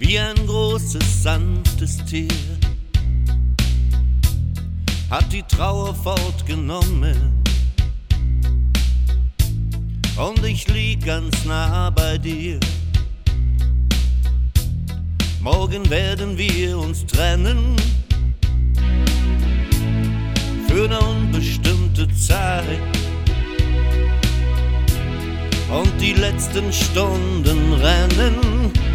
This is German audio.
wie ein großes, sanftes Tier, hat die Trauer fortgenommen. Und ich lieg ganz nah bei dir. Morgen werden wir uns trennen, für eine unbestimmte Zeit. Und die letzten Stunden rennen